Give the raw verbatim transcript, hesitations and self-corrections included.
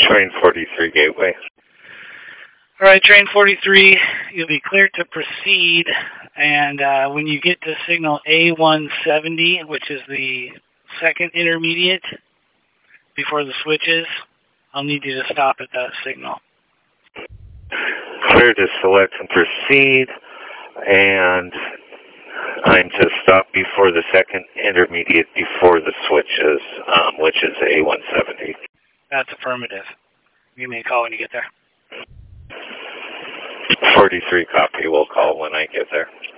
Train forty-three Gateway. All right, Train forty-three, you'll be cleared to proceed, and uh, when you get to signal A one seventy, which is the second intermediate before the switches, I'll need you to stop at that signal. Clear to select and proceed, and I'm to stop before the second intermediate before the switches, um, which is A one seventy. That's affirmative. Give me a call when you get there. forty-three copy. We'll call when I get there.